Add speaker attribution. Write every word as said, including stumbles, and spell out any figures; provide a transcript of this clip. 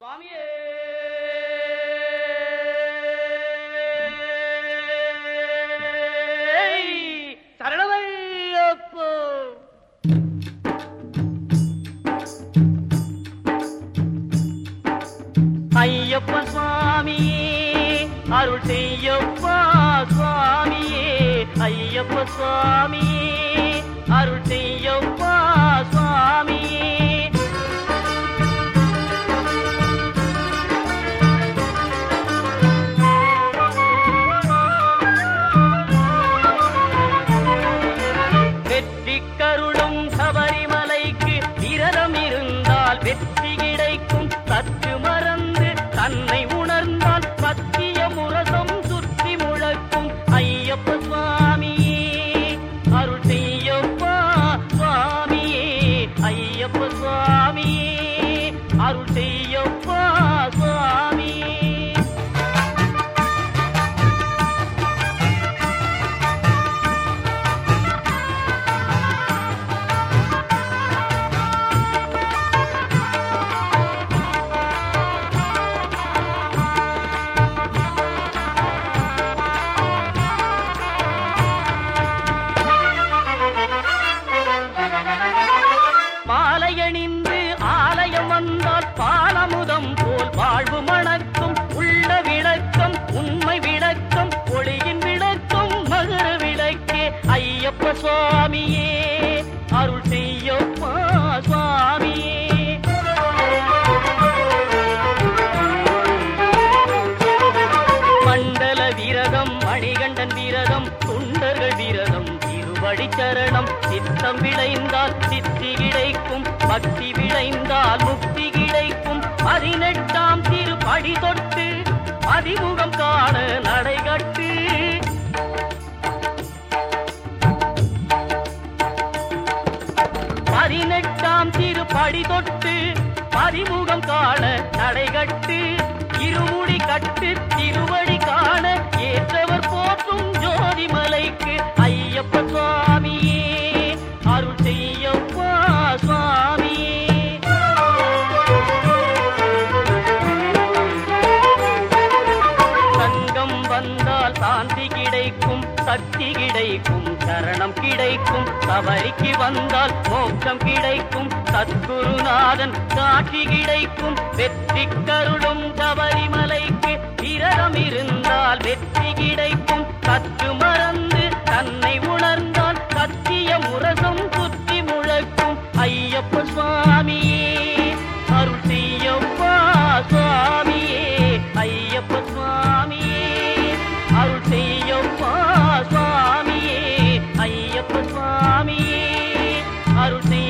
Speaker 1: சுவாமியே சரணமையப்போ. ஐயப்ப சுவாமியே அருள் செய்யப்பா சுவாமியே, ஐயப்ப சுவாமியே அருள் செய்யப்பா சுவாமியே. வெற்றி கருளும் சபரிமலைக்கு விரதம் இருந்தால் வெற்றி கிடைக்கும். சற்று மறந்து தன்னை உணர்ந்தால் சத்திய முரசம் சுற்றி முழக்கும். ஐயப்ப சுவாமியே அருள் செய்யப்பா சுவாமியே, ஐயப்ப சுவாமியே அருள் செய்யப்பா சுவாமியே. மாலையணிந்து ஆலயம் வந்தால் பாலமுதம் போல் வாழ்வு மணக்கும். உள்ள விளக்கம் உண்மை விளக்கம் ஒளியின் விளக்கம் மகர விளக்கே. ஐயப்ப சுவாமியே அருள் செய்யப்பா சுவாமியே. மண்டல விரதம் மணிகண்டன் விரதம் தொண்டர்கள் விரதம் திருவடி சரணம். சித்தம் விளைந்தால் சித்தி கிடைக்கும், பக்தி விளைந்தால் முக்தி கிடைக்கும். பதினெட்டாம் திருப்படி தொட்டு அதிமுகம் காண நடைகட்டு. பதினெட்டாம் திருப்படி தொட்டு பதிமுகம் காண நடைகட்டு. இருமுடி கட்டு திருவடி காண ஏற்றவர் போற்றும் ஜோதிமலைக்கு. ஐயப்ப சுவாமியே அருள் செய்யப்பா சுவாமியே. சங்கம் வந்தால் சாந்தி கிடைக்கும், சக்தி கிடைக்கும், சரணம் கிடைக்கும். சபரிக்கு வந்தால் மோட்சம் கிடைக்கும், சத்குருநாதன் காட்சி கிடைக்கும். வெற்றி கருளும் சபரிமலைக்கு விரதம் இருந்தால் வெற்றி கிடைக்கும். சற்று மறந்து தன்னை உணர்ந்தால் சத்திய முரசம் சுற்றி முழக்கும். ஐயப்ப சுவாமியே அருள் செய்யப்பா சுவாமியே, ஐயப்ப சுவாமியே அருள் செய்யப்பா சுவாமியே, ஐயப்ப சுவாமியே அருள் செய்ய